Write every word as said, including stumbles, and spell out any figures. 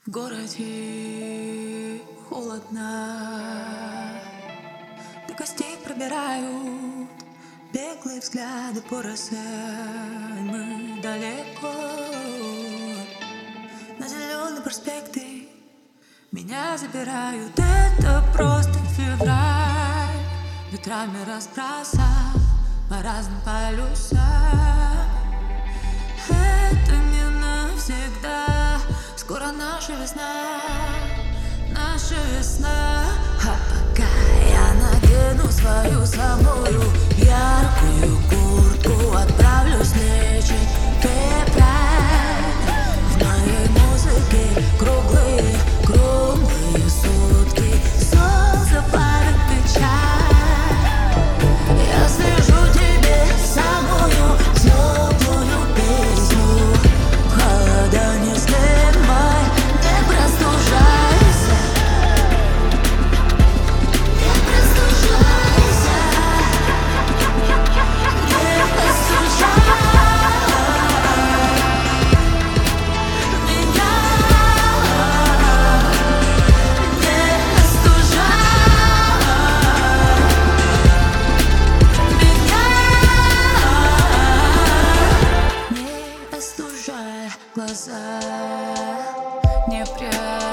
В городе холодно, до костей пробирают беглые взгляды по росе. Мы далеко, на зеленые проспекты меня забирают. Это просто февраль, ветрами разбросав по разным полюсам. Это не навсегда, скоро наша весна, наша весна. А пока я надену свою самую яркую куртку, отправлюсь лечить февраль. В моей музыке круглые, круглые сутки, солнце плавит печаль. Я свяжу тебе самую теплую песню. Холода не снимай, не простужайся, не простужайся, не простужай меня, не остужай меня, не остужай глаза, не прячь.